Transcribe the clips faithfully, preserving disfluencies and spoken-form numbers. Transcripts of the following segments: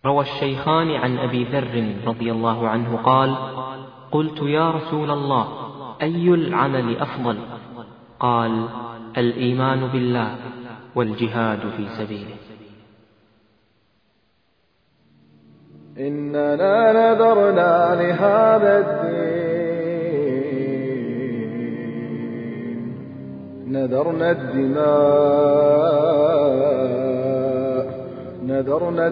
روى الشيخان عن أبي ذر رضي الله عنه قال: قلت يا رسول الله، أي العمل أفضل؟ قال: الإيمان بالله والجهاد في سبيله. إننا نذرنا لهذا الدين، نذرنا الدماء، نذرنا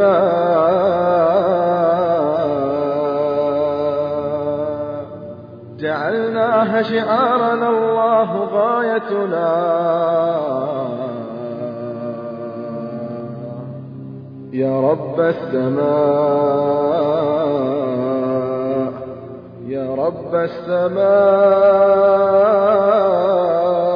الدماء، جعلناها شعارنا الله غايتنا، يا رب السماء، يا رب السماء.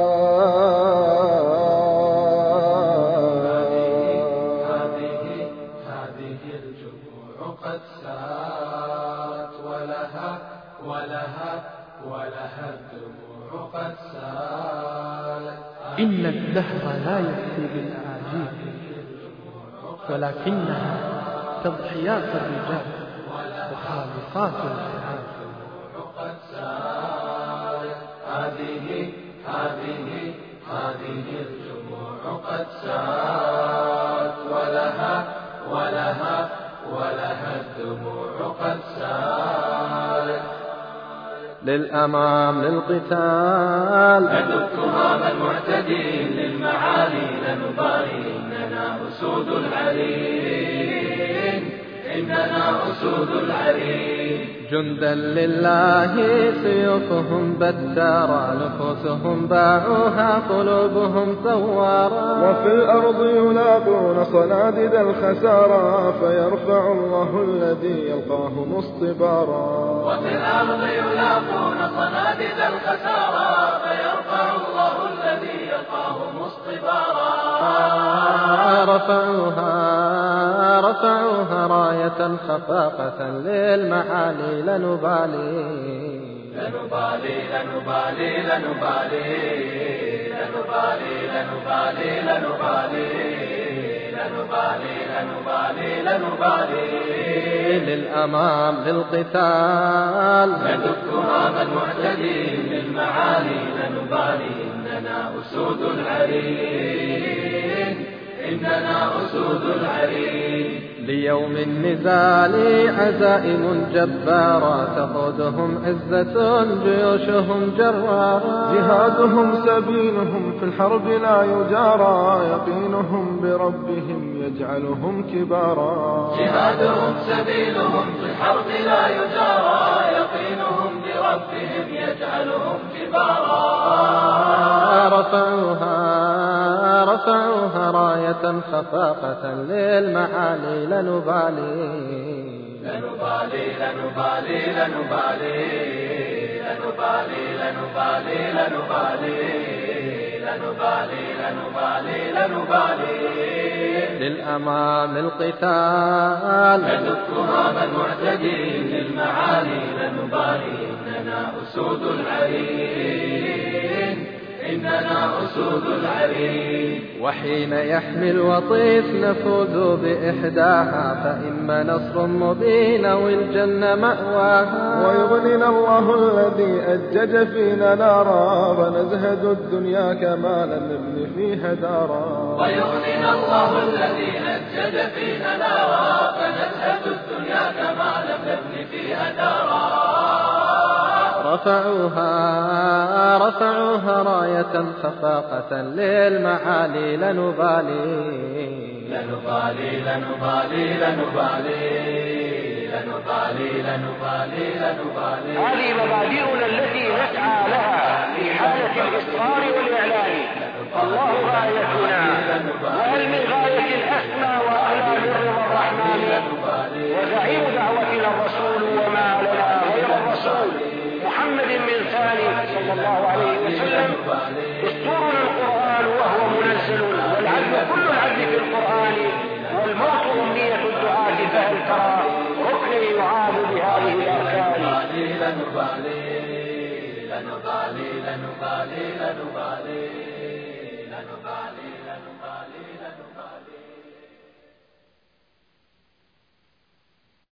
هذه هذه الجموع قد سارت، ولها ولها ولها الدموع قد سارت. إن الدهر لا يأتي بالأعاجيب، ولكنها تضحيات الرجال وخالقات الفعال. هذه هذه هذه الجموع قد سارت، ولها ولها ولها الدموع قد سارت. للأمام للقتال ندك هام المعتدين، للمعالي لنباري، إننا أسود العرين، إننا أسود العرين. جندا لله سيوفهم بتارا، نفوسهم باعوها قلوبهم ثوارا، وفي الأرض يلاقون صناديد الخسارى، فيرفع الله الذي يلقاه مصطبارا. وفي الأرض يلاقون صناديد الخسارى، فيرفع الله الذي يلقاه مصطبارا. رفعوها رفعوها راية خفاقة، للمعالي لنبالي، لنبالي لنبالي لنبالي لنبالي لنبالي لنبالي لنبالي لنبالي لنبالي. للأمام للقتال ندك هام المعتدين، للمعالي لنبالي، إننا أسود العرين، إننا أسود العرين. ليوم النزال عزائم جبارة، تقودهم عزة جيوشهم جرارا، جهادهم سبيلهم في الحرب لا يجارى، يقينهم بربهم يجعلهم كبارا. جهادهم سبيلهم في الحرب لا يجارى، يقينهم بربهم يجعلهم كبارا. رفعوها رفعوها راية خفاقة، للمعالي لنبالي، لنبالي لنبالي لنبالي لنبالي لنبالي لنبالي لنبالي لنبالي لنبالي. للأمام القتال ندك هام المعتدين، للمعالي لنبالي، إننا أسود العرين، إننا أسود العرين. وحين يحمي الوطيس نفوز بإحداها، فإما نصر مبين والجنة مأواها، ويغنينا الله الذي أجج فينا نارا، فنزهد الدنيا كما لم نبن فيها دارا. ويغنينا الله الذي أجج فينا نارا، فنزهد الدنيا كما لم نبن فيها دارا. رفعوها رفعوها راية خفاقة، للمعالي لنبالي، لنبالي لنبالي لنبالي لنبالي لنبالي لنبالي. هذه مبادئنا التي نسعى لها في حالة الإصرار والإعلان. الله غايتنا، وهل من غاية أسمى وأعلى من رضا الرحمن؟ وزعيم دعوتنا الرسول، وما لنا غير الرسول محمد من ثاني صلى الله عليه وسلم. دستورنا القرآن وهو منزل، والعدل كل العدل في القرآن، والموت أمنية الدعاة، فهل ترى ركن يعاد بهذه الأركان؟ لنبالي لنبالي لنبالي لنبالي لنبالي.